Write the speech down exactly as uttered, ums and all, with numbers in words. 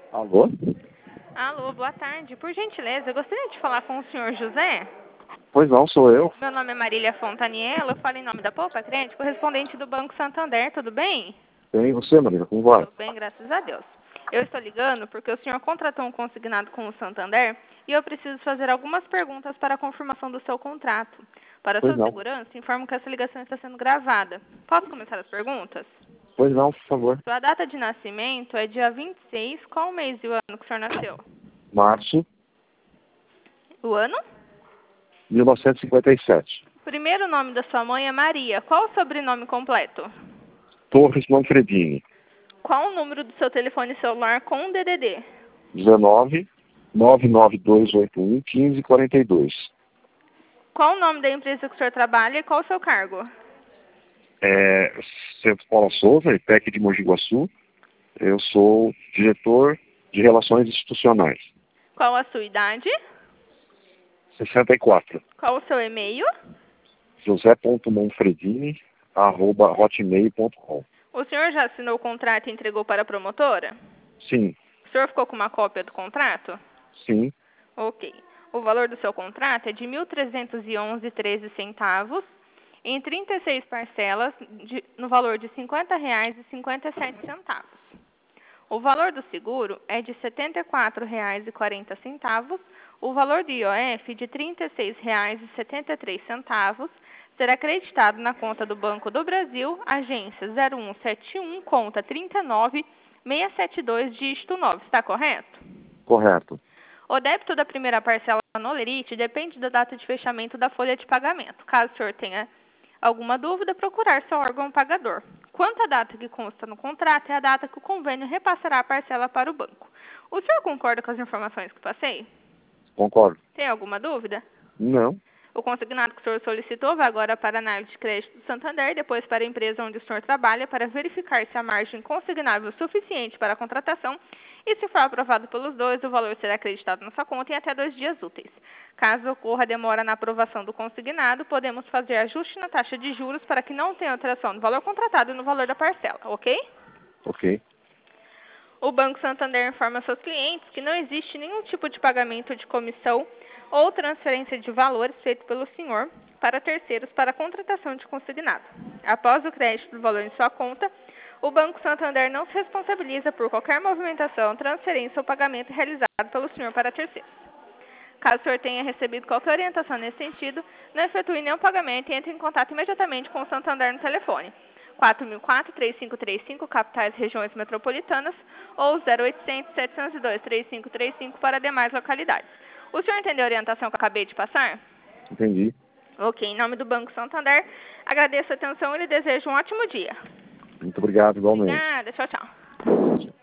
Alô? Alô, boa tarde. Por gentileza, eu gostaria de falar com o senhor José. Pois não, sou eu. Meu nome é Marília Fontaniello, eu falo em nome da Poupa Crente, correspondente do Banco Santander, tudo bem? Bem, e você, Marília, como vai? Tudo bem, graças a Deus. Eu estou ligando porque o senhor contratou um consignado com o Santander e eu preciso fazer algumas perguntas para a confirmação do seu contrato. Para Pois sua não. segurança, informo que essa ligação está sendo gravada. Posso começar as perguntas? Pois não, por favor. Sua data de nascimento é dia vinte e seis, qual o mês e o ano que o senhor nasceu? Março, O ano? mil novecentos e cinquenta e sete. O primeiro nome da sua mãe é Maria. Qual o sobrenome completo? Torres Manfredini. Qual o número do seu telefone celular com D D D? dezenove, nove nove dois oito um, quinze quarenta e dois. Qual o nome da empresa que o senhor trabalha e qual o seu cargo? É, Centro Paula Souza, I P E C de Mogi Guaçu. Eu sou diretor de Relações Institucionais. Qual a sua idade? sessenta e quatro. Qual o seu e-mail? josé ponto manfredini, arroba hotmail ponto com. O senhor já assinou o contrato e entregou para a promotora? Sim, O senhor ficou com uma cópia do contrato? sim, Ok. O valor do seu contrato é de mil trezentos e onze reais e treze centavos em trinta e seis parcelas de, no valor de cinquenta reais e cinquenta e sete centavos. O valor do seguro é de setenta e quatro reais e quarenta centavos. O valor do I O F de trinta e seis reais e setenta e três centavos será acreditado na conta do Banco do Brasil, agência zero um sete um, conta trinta e nove, seiscentos e setenta e dois, dígito nove. Está correto? correto. O débito da primeira parcela no Lerite depende da data de fechamento da folha de pagamento. Caso o senhor tenha alguma dúvida, procurar seu órgão pagador. Quanto à data que consta no contrato, é a data que o convênio repassará a parcela para o banco. O senhor concorda com as informações que passei? Concordo. Tem alguma dúvida? Não, O consignado que o senhor solicitou vai agora para a análise de crédito do Santander, depois para a empresa onde o senhor trabalha, para verificar se a margem consignável é suficiente para a contratação e, se for aprovado pelos dois, o valor será acreditado na sua conta em até dois dias úteis. Caso ocorra demora na aprovação do consignado, podemos fazer ajuste na taxa de juros para que não tenha alteração no valor contratado e no valor da parcela, ok? ok. O Banco Santander informa seus clientes que não existe nenhum tipo de pagamento de comissão ou transferência de valores feito pelo senhor para terceiros para a contratação de consignado. Após o crédito do valor em sua conta, o Banco Santander não se responsabiliza por qualquer movimentação, transferência ou pagamento realizado pelo senhor para terceiros. Caso o senhor tenha recebido qualquer orientação nesse sentido, não efetue nenhum pagamento e entre em contato imediatamente com o Santander no telefone quatro mil e quatro, três cinco três cinco, capitais regiões metropolitanas, ou zero oitocentos, setecentos e dois, três cinco três cinco para demais localidades. O senhor entendeu a orientação que eu acabei de passar? Entendi. Ok, em nome do Banco Santander, agradeço a atenção e lhe desejo um ótimo dia. Muito obrigado, igualmente. Obrigada, tchau, tchau.